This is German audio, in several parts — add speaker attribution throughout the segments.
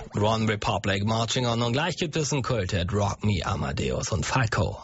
Speaker 1: One Republic, Marching On. Und gleich gibt es einen Kulthit, Rock Me, Amadeus und Falco.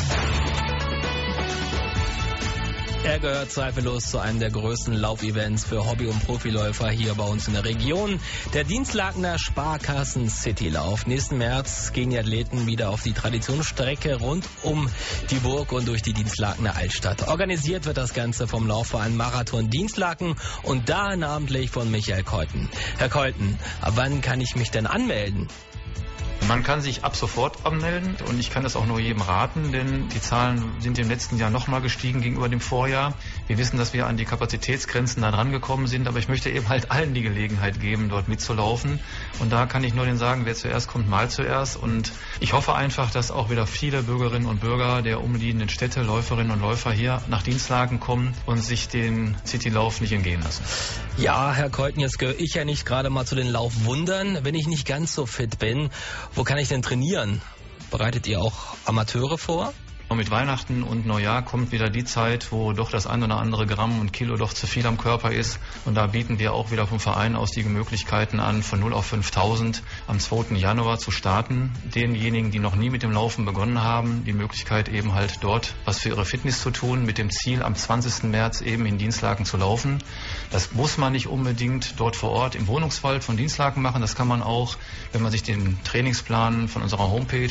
Speaker 1: Er gehört zweifellos zu einem der größten Laufevents für Hobby- und Profiläufer hier bei uns in der Region. Der Dienstlakener Sparkassen Citylauf. Nächsten März gehen die Athleten wieder auf die Traditionsstrecke rund um die Burg und durch die Dienstlakener Altstadt. Organisiert wird das Ganze vom Laufverein Marathon Dienstlaken und da namentlich von Michael Keuthen. Herr Keuthen, ab wann kann ich mich denn anmelden?
Speaker 2: Man kann sich ab sofort anmelden und ich kann das auch nur jedem raten, denn die Zahlen sind im letzten Jahr nochmal gestiegen gegenüber dem Vorjahr. Wir wissen, dass wir an die Kapazitätsgrenzen da dran gekommen sind, aber ich möchte eben halt allen die Gelegenheit geben, dort mitzulaufen. Und da kann ich nur denen sagen, wer zuerst kommt, mal zuerst. Und ich hoffe einfach, dass auch wieder viele Bürgerinnen und Bürger der umliegenden Städte, Läuferinnen und Läufer hier nach Dienstlaken kommen und sich den Citylauf nicht entgehen lassen.
Speaker 1: Ja, Herr Keuthen, jetzt gehöre ich ja nicht gerade mal zu den Laufwundern. Wenn ich nicht ganz so fit bin, wo kann ich denn trainieren? Bereitet ihr auch Amateure vor?
Speaker 2: Und mit Weihnachten und Neujahr kommt wieder die Zeit, wo doch das ein oder andere Gramm und Kilo doch zu viel am Körper ist. Und da bieten wir auch wieder vom Verein aus die Möglichkeiten an, von 0 auf 5000 am 2. Januar zu starten. Denjenigen, die noch nie mit dem Laufen begonnen haben, die Möglichkeit eben halt dort was für ihre Fitness zu tun, mit dem Ziel, am 20. März eben in Dienstlaken zu laufen. Das muss man nicht unbedingt dort vor Ort im Wohnungswald von Dienstlaken machen. Das kann man auch, wenn man sich den Trainingsplan von unserer Homepage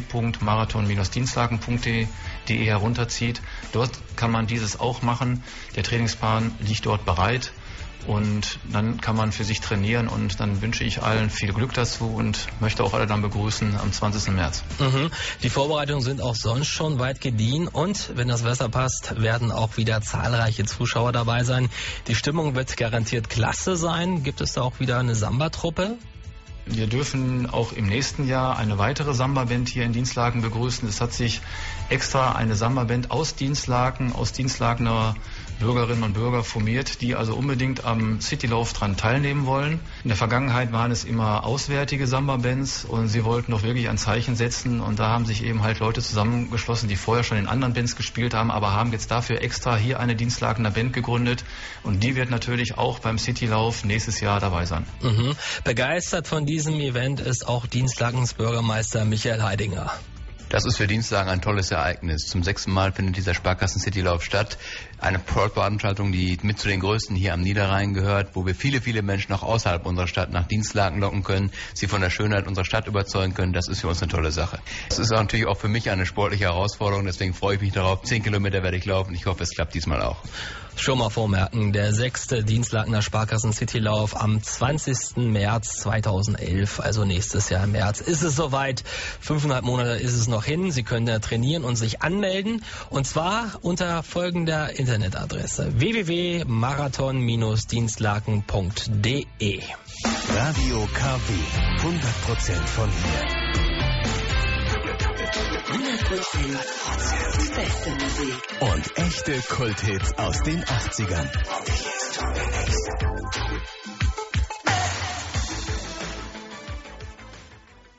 Speaker 2: www.marathon-dienstlaken.de herunterzieht. Dort kann man dieses auch machen. Der Trainingsplan liegt dort bereit und dann kann man für sich trainieren und dann wünsche ich allen viel Glück dazu und möchte auch alle dann begrüßen am 20. März.
Speaker 1: Die Vorbereitungen sind auch sonst schon weit gediehen und wenn das Wetter passt, werden auch wieder zahlreiche Zuschauer dabei sein. Die Stimmung wird garantiert klasse sein. Gibt es da auch wieder eine Samba-Truppe?
Speaker 2: Wir dürfen auch im nächsten Jahr eine weitere Samba-Band hier in Dienstlaken begrüßen. Es hat sich extra eine Samba-Band aus Dienstlakener Bürgerinnen und Bürger formiert, die also unbedingt am Citylauf dran teilnehmen wollen. In der Vergangenheit waren es immer auswärtige Samba-Bands und sie wollten doch wirklich ein Zeichen setzen und da haben sich eben halt Leute zusammengeschlossen, die vorher schon in anderen Bands gespielt haben, aber haben jetzt dafür extra hier eine Dienstlakener Band gegründet und die wird natürlich auch beim Citylauf nächstes Jahr dabei sein.
Speaker 1: Begeistert von diesem Event ist auch Dienstlakens Bürgermeister Michael Heidinger.
Speaker 3: Das ist für Dienstlaken ein tolles Ereignis. Zum 6. Mal findet dieser Sparkassen-Citylauf statt. Eine Sportveranstaltung, die mit zu den größten hier am Niederrhein gehört, wo wir viele, viele Menschen auch außerhalb unserer Stadt nach Dienstlaken locken können, sie von der Schönheit unserer Stadt überzeugen können. Das ist für uns eine tolle Sache. Es ist natürlich auch für mich eine sportliche Herausforderung, deswegen freue ich mich darauf. 10 Kilometer werde ich laufen. Ich hoffe, es klappt diesmal auch.
Speaker 1: Schon mal vormerken, der 6. Dienstlakener Sparkassen Citylauf am 20. März 2011, also nächstes Jahr im März, ist es soweit. 5,5 Monate ist es noch hin. Sie können da trainieren und sich anmelden und zwar unter folgender Internetadresse www.marathon-dienstlaken.de.
Speaker 4: Radio KW, 100% von hier.
Speaker 5: 100% beste Musik.
Speaker 4: Und echte Kulthits aus den 80ern.